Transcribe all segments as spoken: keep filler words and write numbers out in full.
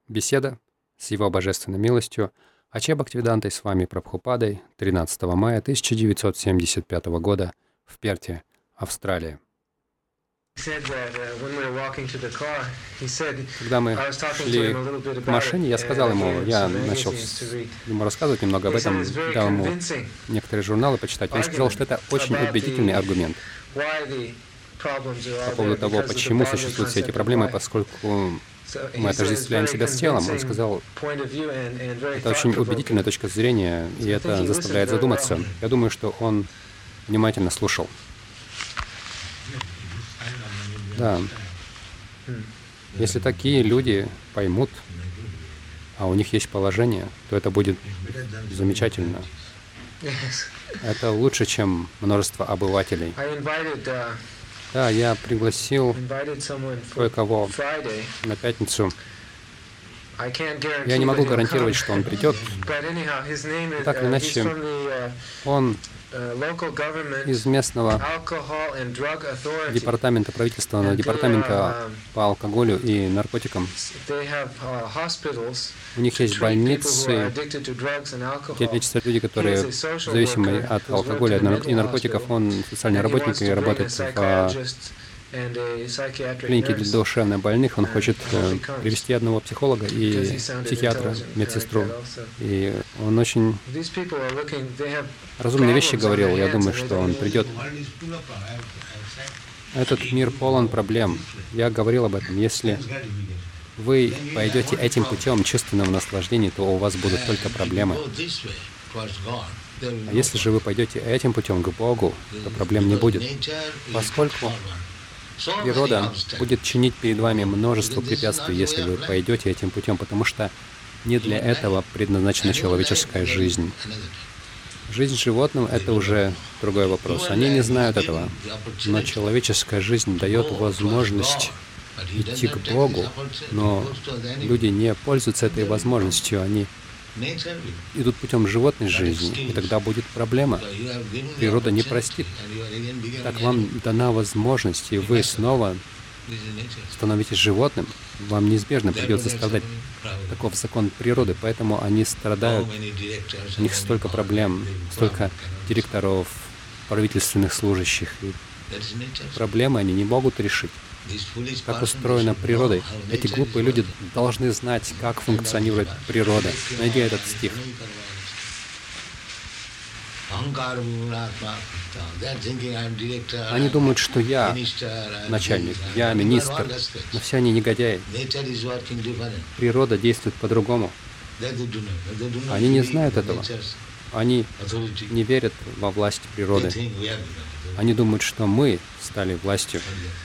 Беседа с Его Божественной милостью Аче Бхактивидантой с вами Прабхупадой тринадцатого мая тысяча девятьсот семьдесят пятого года в Перте, Австралия. Когда мы шли к машине, я сказал ему, я начал ему рассказывать немного об этом, дал ему некоторые журналы почитать. Он сказал, что это очень убедительный аргумент по поводу того, почему существуют все эти проблемы, поскольку мы отождествляем себя с телом. Он сказал, это очень убедительная точка зрения, и это заставляет задуматься. Я думаю, что он внимательно слушал. Да. Если такие люди поймут, а у них есть положение, то это будет замечательно. Это лучше, чем множество обывателей. Да, я пригласил кое-кого на пятницу. Я не могу гарантировать, что он придет. Так или иначе, он из местного департамента правительственного департамента по алкоголю и наркотикам. У них есть больницы, где лечатся люди, которые зависимы от алкоголя и наркотиков. Он социальный работник и работает в клинике для душевнобольных. Он хочет привести одного психолога и психиатра, медсестру. И он очень разумные вещи говорил. Я думаю, что он придет. Этот мир полон проблем. Я говорил об этом. Если вы пойдете этим путем чувственного наслаждения, то у вас будут только проблемы. А если же вы пойдете этим путем к Богу, то проблем не будет. Поскольку природа будет чинить перед вами множество препятствий, если вы пойдете этим путем, потому что не для этого предназначена человеческая жизнь. Жизнь животным — это уже другой вопрос. Они не знают этого. Но человеческая жизнь дает возможность идти к Богу, но люди не пользуются этой возможностью. Они идут путем животной жизни, и тогда будет проблема. Природа не простит. Так вам дана возможность, и вы снова становитесь животным. Вам неизбежно придется страдать. Таков закон природы, поэтому они страдают. У них столько проблем, столько директоров, правительственных служащих. И проблемы они не могут решить. Как устроена природа. Эти глупые люди должны знать, как функционирует природа. Найди этот стих. Они думают, что я начальник, я министр, но все они негодяи. Природа действует по-другому. Они не знают этого. Они не верят во власть природы. Они думают, что мы стали властью.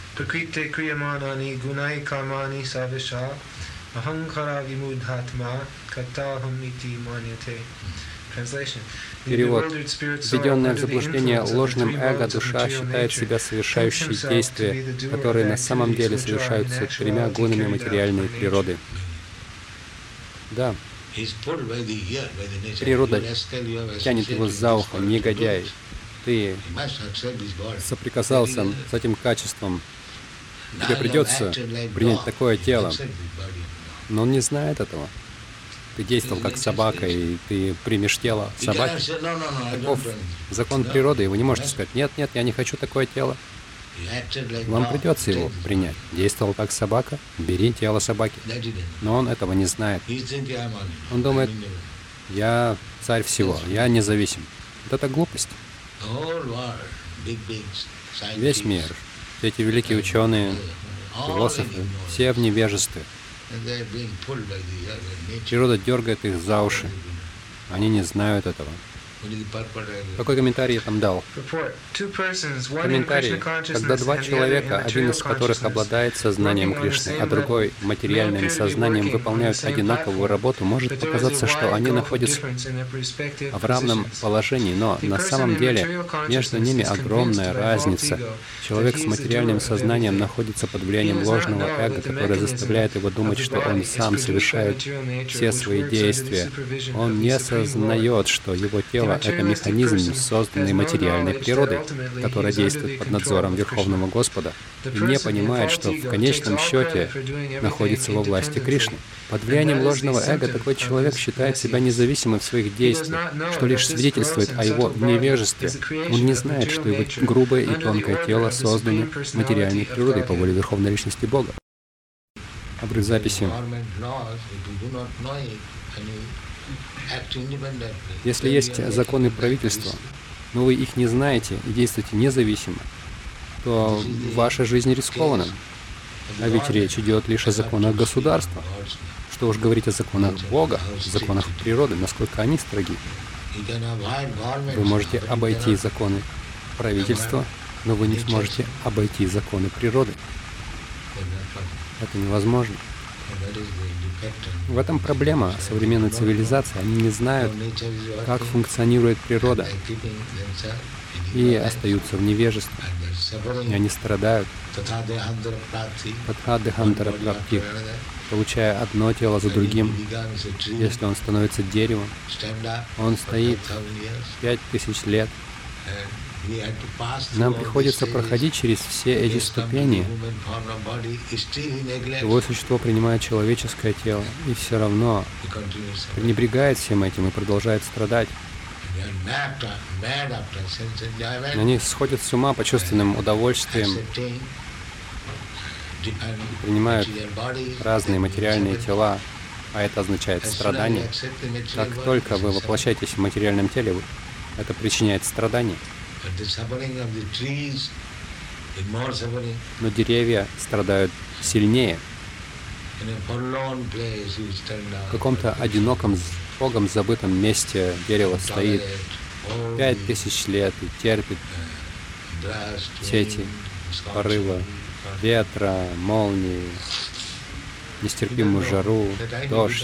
Перевод. Введенная в заблуждение ложным эго, душа считает себя совершающей действия, которые на самом деле совершаются тремя гунами материальной природы. Да. Природа тянет его за ухо, негодяй. Ты соприкасался с этим качеством. Тебе придется принять такое тело. Но он не знает этого. Ты действовал как собака, и ты примешь тело собаки. Таков закон природы, и вы не можете сказать, нет, нет, я не хочу такое тело. Вам придется его принять. Действовал как собака, бери тело собаки. Но он этого не знает. Он думает, я царь всего, я независим. Вот это глупость. Весь мир, эти великие ученые, философы, все в невежестве. Природа дергает их за уши. Они не знают этого. Какой комментарий я там дал? Комментарий. Когда два человека, один из которых обладает сознанием Кришны, а другой материальным сознанием, выполняют одинаковую работу, может показаться, что они находятся в равном положении, но на самом деле между ними огромная разница. Человек с материальным сознанием находится под влиянием ложного эго, которое заставляет его думать, что он сам совершает все свои действия. Он не осознает, что его тело общества — это механизм, созданный материальной природой, который действует под надзором Верховного Господа и не понимает, что в конечном счете находится во власти Кришны. Под влиянием ложного эго такой человек считает себя независимым в своих действиях, что лишь свидетельствует о его невежестве. Он не знает, что его грубое и тонкое тело созданы материальной природой по воле Верховной Личности Бога. Обрыв записи. Если есть законы правительства, но вы их не знаете и действуете независимо, то ваша жизнь рискована. А ведь речь идет лишь о законах государства. Что уж говорить о законах Бога, законах природы, насколько они строги. Вы можете обойти законы правительства, но вы не сможете обойти законы природы. Это невозможно. В этом проблема современной цивилизации. Они не знают, как функционирует природа, и остаются в невежестве. И они страдают. Татха-дехантара прапти, получая одно тело за другим. Если он становится деревом, он стоит пять тысяч лет. Нам приходится проходить через все эти ступени. Его существо принимает человеческое тело и все равно пренебрегает всем этим и продолжает страдать. Они сходят с ума по чувственным удовольствиям, принимают разные материальные тела, а это означает страдание. Как только вы воплощаетесь в материальном теле, это причиняет страдания. Но деревья страдают сильнее. В каком-то одиноком, Богом забытом месте дерево стоит пять тысяч лет и терпит все эти порывы ветра, молнии, нестерпимую жару, дождь.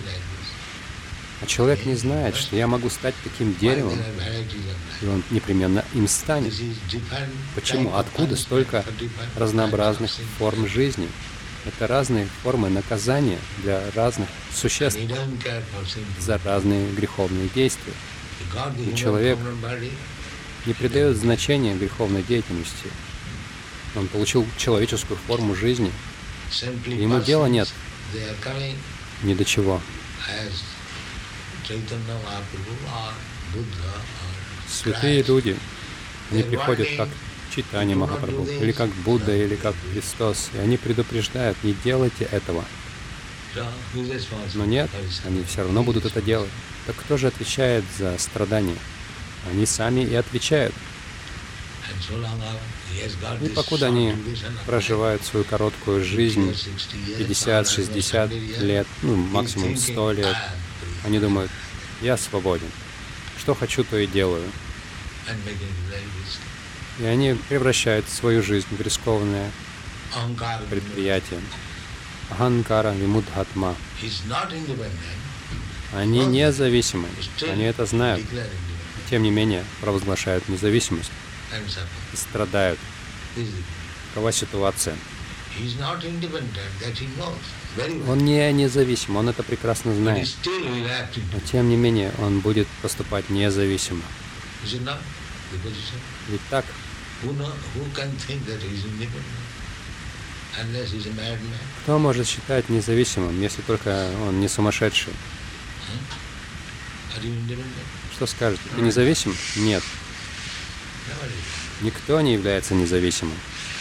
А человек не знает, что я могу стать таким деревом, и он непременно им станет. Почему? Откуда столько разнообразных форм жизни? Это разные формы наказания для разных существ за разные греховные действия. И человек не придает значения греховной деятельности. Он получил человеческую форму жизни. Ему дела нет ни до чего. Святые люди, они приходят как Чайтанья Махапрабху, или как Будда, или как Христос, и они предупреждают: не делайте этого. Но нет, они все равно будут это делать. Так кто же отвечает за страдания? Они сами и отвечают. И покуда они проживают свою короткую жизнь, пятьдесят-шестьдесят лет, ну, максимум сто лет, они думают: я свободен. Что хочу, то и делаю. И они превращают свою жизнь в рискованное предприятие. Аханкара вимудхатма. Они независимы. Они это знают. Тем не менее, провозглашают независимость и страдают. Какова ситуация? Он не независим, он это прекрасно знает. Но тем не менее, он будет поступать независимо. Ведь так? Кто может считать независимым, если только он не сумасшедший? Что скажете? Ты независим? Нет. Никто не является независимым.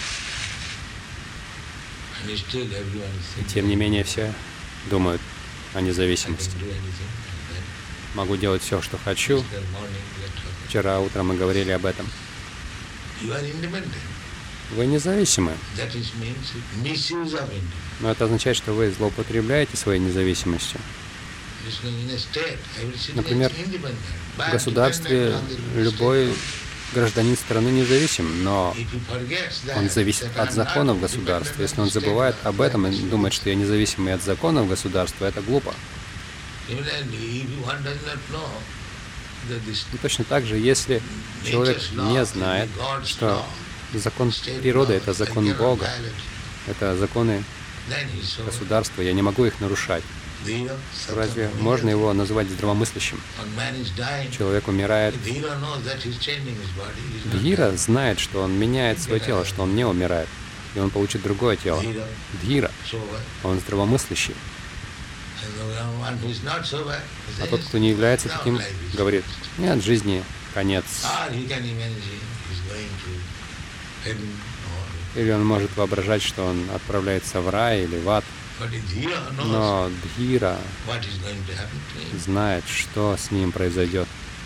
И тем не менее все думают о независимости. Могу делать все, что хочу. Вчера утром мы говорили об этом. Вы независимы. Но это означает, что вы злоупотребляете своей независимостью. Например, в государстве любой гражданин страны независим, но он зависит от законов государства. Если он забывает об этом и думает, что я независимый от законов государства, это глупо. И точно так же, если человек не знает, что закон природы — это закон Бога, это законы государства, я не могу их нарушать, Разве можно его назвать здравомыслящим? Человек умирает. Дхира знает, что он меняет свое тело, что он не умирает, и он получит другое тело. Дхира. Он здравомыслящий. А тот, кто не является таким, говорит, нет, жизни конец. Или он может воображать, что он отправляется в рай или в ад. Но Дхира знает, что с ним произойдет.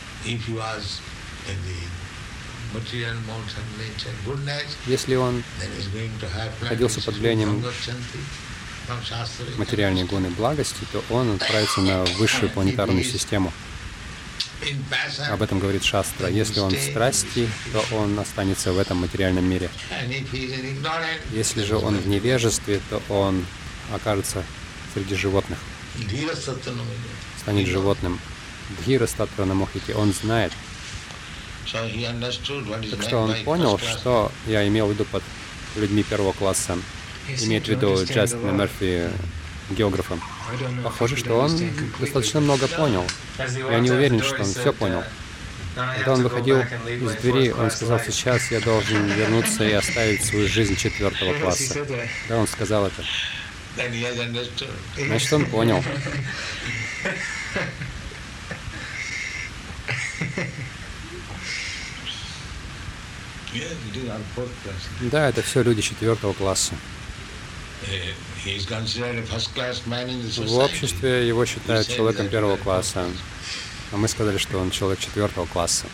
Если он находился под влиянием материальной гуны благости, то он отправится на высшую планетарную систему. Об этом говорит Шастра. Если он в страсти, то он останется в этом материальном мире. Если же он в невежестве, то он окажется среди животных, станет животным. Дхира статтра мохити, он знает. Так что он понял, что я имел в виду под людьми первого класса, имеет в виду Джастина Мерфи, географом. Похоже, что он достаточно много понял. Я не уверен, что он все понял. Когда он выходил из двери, он сказал, сейчас я должен вернуться и оставить свою жизнь четвертого класса. Да, он сказал это. Значит, он понял. Да, это все люди четвертого класса. В обществе его считают человеком первого класса. А мы сказали, что он человек четвертого класса.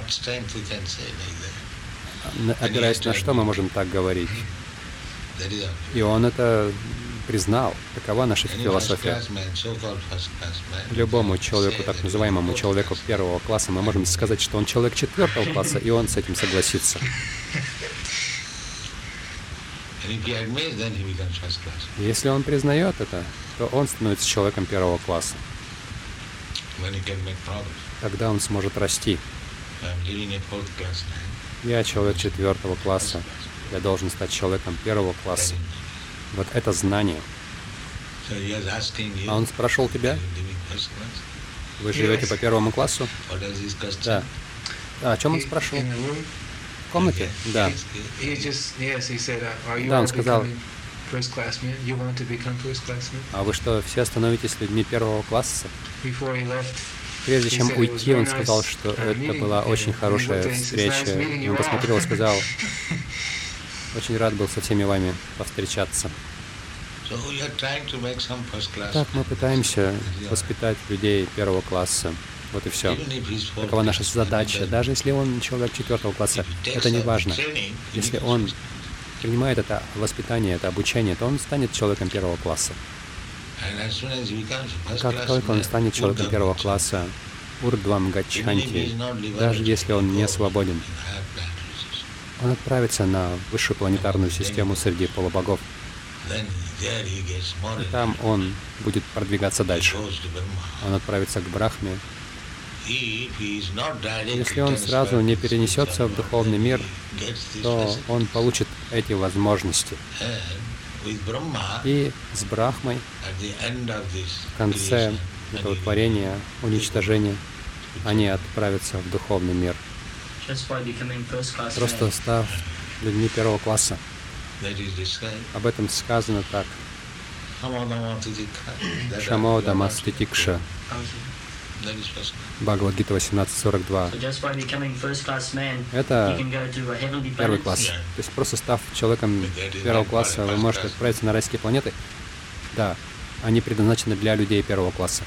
Опираясь на что мы можем так говорить? И он это признал. Такова наша философия. Любому человеку, так называемому человеку первого класса, мы можем сказать, что он человек четвертого класса, и он с этим согласится. Если он признает это, то он становится человеком первого класса. Тогда он сможет расти. Я человек четвертого класса. Я должен стать человеком первого класса. Вот это знание. А он спрашивал тебя? Вы живете по первому классу? Да. А о чем он спрашивал? В комнате? Да. Да, он сказал, а вы что, все становитесь людьми первого класса? Прежде чем уйти, он сказал, что это была очень хорошая встреча. Он посмотрел и сказал, очень рад был со всеми вами повстречаться. Так, мы пытаемся воспитать людей первого класса. Вот и все. Такова наша задача. Даже если он человек четвертого класса, это не важно. Если он принимает это воспитание, это обучение, то он станет человеком первого класса. Как только он станет человеком первого класса, урдвам гачханти, даже если он не свободен, он отправится на высшую планетарную систему среди полубогов. И там он будет продвигаться дальше. Он отправится к Брахме. Если он сразу не перенесется в духовный мир, то он получит эти возможности. И с Брахмой в конце этого творения, уничтожения, они отправятся в духовный мир. Просто став людьми первого класса. Об этом сказано так. Шамодамаститикша. Бхагавад-гита восемнадцать сорок два. Это первый класс. То есть просто став человеком первого класса, вы можете отправиться на райские планеты. Да, они предназначены для людей первого класса.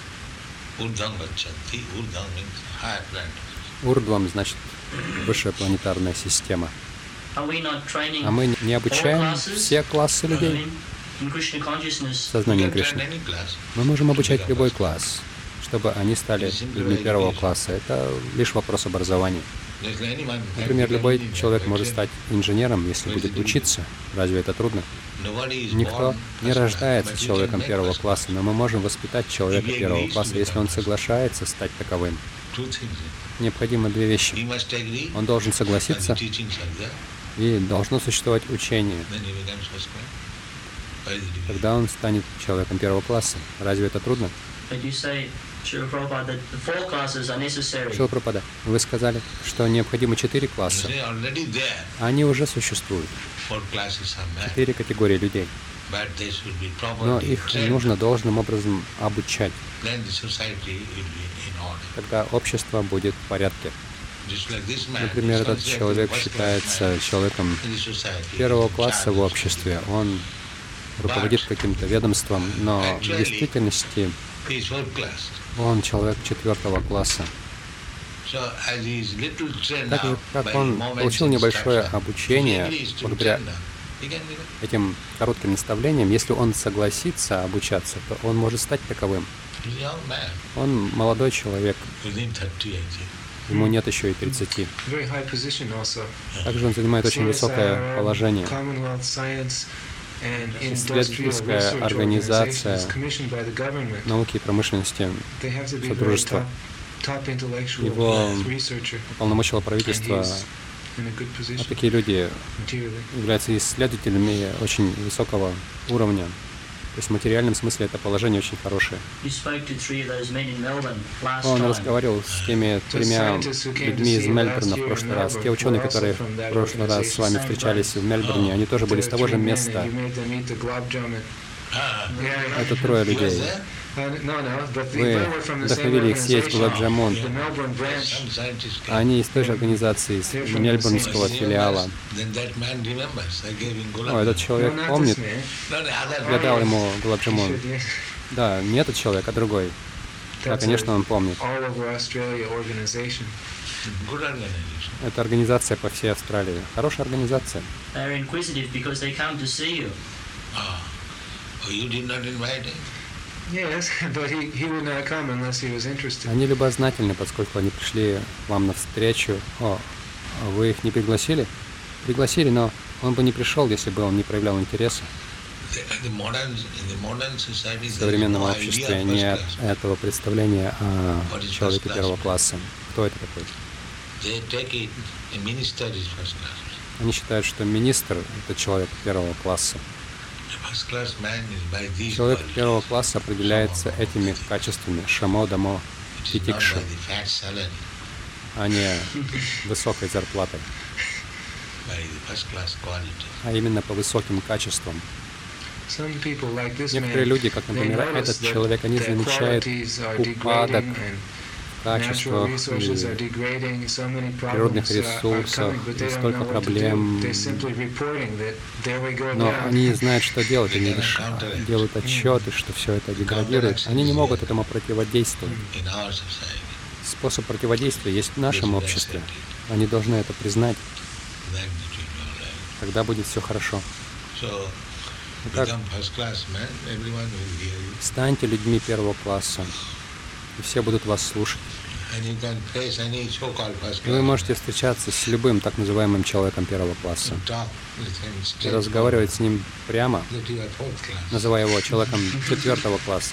Урдвам значит высшая планетарная система. А мы не обучаем все классы людей в сознании Кришны. Мы можем обучать любой класс, чтобы они стали людьми первого класса. Это лишь вопрос образования. Например, любой человек может стать инженером, если будет учиться. Разве это трудно? Никто не рождается человеком первого класса, но мы можем воспитать человека первого класса, если он соглашается стать таковым. Необходимо две вещи. Он должен согласиться, и должно существовать учение. тогда он станет человеком первого класса. Разве это трудно? Шрила Прабхупада, вы сказали, что необходимо четыре класса. Они уже существуют. Четыре категории людей. Но их нужно должным образом обучать. Тогда общество будет в порядке. Например, этот человек считается человеком первого класса в обществе. Он руководит каким-то ведомством, но в действительности он человек четвертого класса. Так как он получил небольшое обучение благодаря этим коротким наставлениям, если он согласится обучаться, то он может стать таковым. Он молодой человек. Ему нет еще и тридцати. Также он занимает очень высокое положение. Исследовательская организация науки и промышленности Содружества. Его уполномочило правительство. А такие люди являются исследователями очень высокого уровня. То есть в материальном смысле это положение очень хорошее. Он разговаривал с теми тремя людьми из Мельбурна в прошлый раз. Те ученые, которые в прошлый раз с вами встречались в Мельбурне, они тоже были с того же места. Это трое людей. Вы вдохновили их съесть гулаб-джамун. Они из той же организации, из мельбурнского филиала. О, этот человек помнит. Я дал ему гулаб-джамун. Да, не этот человек, а другой. Да, конечно, он помнит. Это организация по всей Австралии. Хорошая организация. Они любознательны, поскольку они пришли к вам навстречу. О, вы их не пригласили? Пригласили, но он бы не пришел, если бы он не проявлял интереса. В современном обществе нет этого представления о человеке первого класса. Кто это такой? Они считают, что министр — это человек первого класса. Человек первого класса определяется этими качествами шамо, дамо, титикша, а не высокой зарплатой, а именно по высоким качествам. Некоторые люди, как, например, этот человек, они замечают упадок в качествах и природных ресурсов, и столько проблем. Но они не знают, что делать. Они лишь делают отчеты, что все это деградирует. Они не могут этому противодействовать. Способ противодействия есть в нашем обществе. Они должны это признать. Тогда будет все хорошо. Итак, станьте людьми первого класса, и все будут вас слушать. И вы можете встречаться с любым так называемым человеком первого класса и разговаривать с ним прямо, называя его человеком четвертого класса.